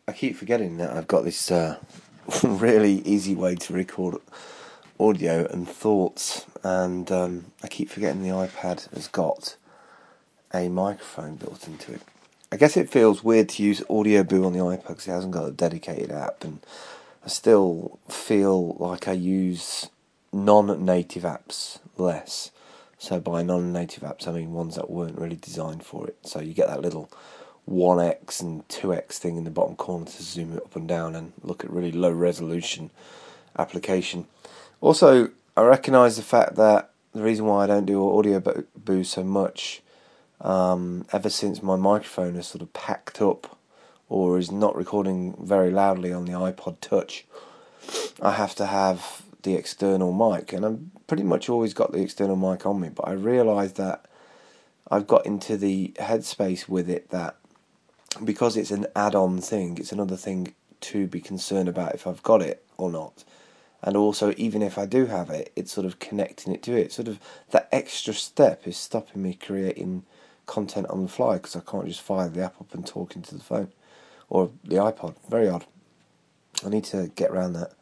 I keep forgetting that I've got this really easy way to record audio and thoughts, and I keep forgetting the iPad has got a microphone built into it. I guess it feels weird to use Audioboo on the iPad because it hasn't got a dedicated app, and I still feel like I use non-native apps less. So by non-native apps, I mean ones that weren't really designed for it. So you get that little 1x and 2x thing in the bottom corner to zoom it up and down and look at really low resolution application. Also, I recognise the fact that the reason why I don't do Audioboo so much, ever since my microphone is sort of packed up or is not recording very loudly on the iPod Touch, I have to have the external mic, and I've pretty much always got the external mic on me, but I realised that I've got into the headspace with it that because it's an add-on thing, it's another thing to be concerned about if I've got it or not. And also, even if I do have it, it's sort of connecting it to it. Sort of that extra step is stopping me creating content on the fly because I can't just fire the app up and talk into the phone or the iPod. Very odd. I need to get around that.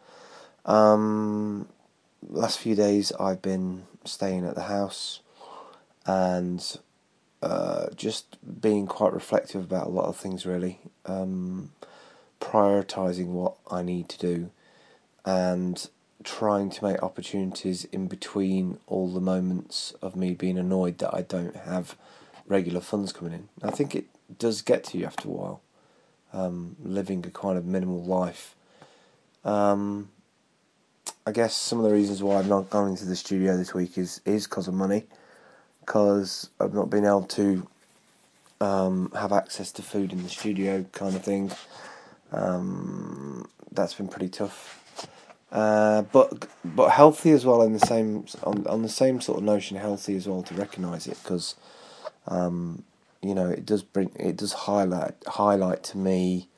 Last few days I've been staying at the house and just being quite reflective about a lot of things, really. Prioritising what I need to do and trying to make opportunities in between all the moments of me being annoyed that I don't have regular funds coming in. I think it does get to you after a while, living a kind of minimal life. I guess some of the reasons why I've not gone into the studio this week is because of money, because I've not been able to have access to food in the studio, kind of thing. That's been pretty tough, but healthy as well. In the same on the same sort of notion, healthy as well, to recognise it, because it does highlight to me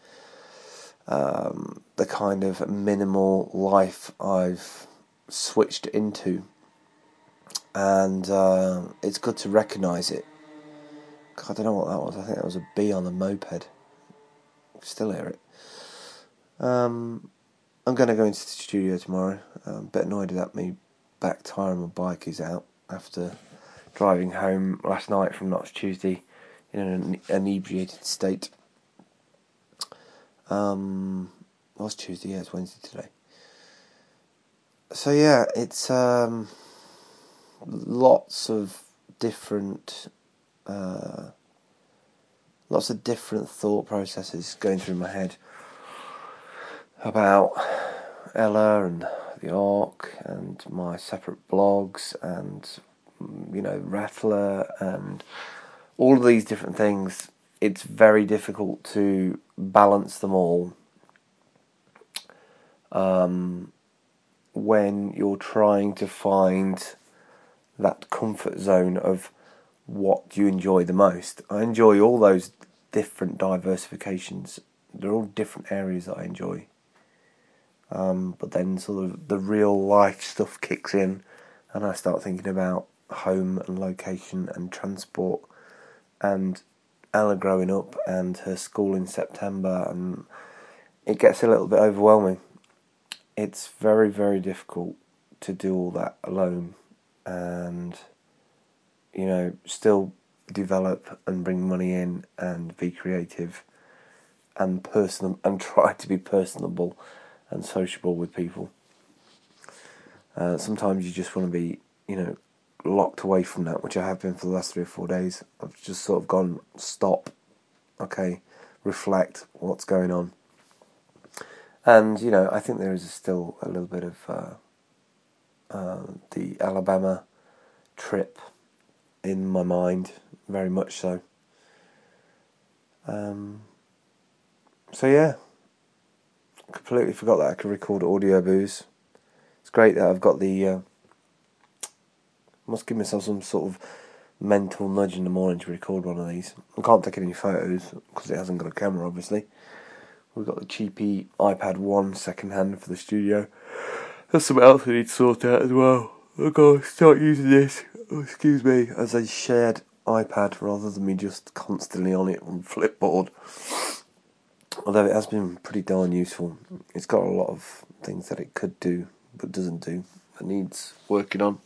the kind of minimal life I've switched into, and it's good to recognise it. I don't know what that was. I think that was a bee on a moped. Still hear it. I'm going to go into the studio tomorrow. I'm a bit annoyed that my back tyre on my bike is out after driving home last night from Notts Tuesday in an inebriated state. It was Tuesday, yeah, it's Wednesday today. So yeah, it's lots of different thought processes going through my head about Ella and the Ark and my separate blogs and Rattler and all of these different things. It's very difficult to balance them all when you're trying to find that comfort zone of what you enjoy the most. I enjoy all those different diversifications. They're all different areas that I enjoy. But then sort of the real life stuff kicks in and I start thinking about home and location and transport and Ella growing up and her school in September, and it gets a little bit overwhelming. It's very, very difficult to do all that alone and, still develop and bring money in and be creative and personal and try to be personable and sociable with people. Sometimes you just want to be, locked away from that, which I have been for the last 3 or 4 days. I've just sort of gone, stop, okay, reflect, what's going on. And, I think there is still a little bit of the Alabama trip in my mind, very much so. So yeah, completely forgot that I could record Audioboos. It's great that I've got the... must give myself some sort of mental nudge in the morning to record one of these. I can't take any photos because it hasn't got a camera, obviously. We've got the cheapy iPad 1 second hand for the studio. There's something else we need to sort out as well. I've got to start using this, as a shared iPad rather than me just constantly on it on Flipboard. although it has been pretty darn useful. It's got a lot of things that it could do but doesn't do. It needs working on.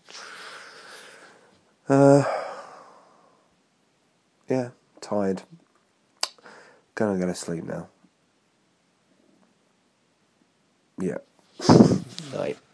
Yeah, tired. Gonna go to sleep now. Yeah. Night.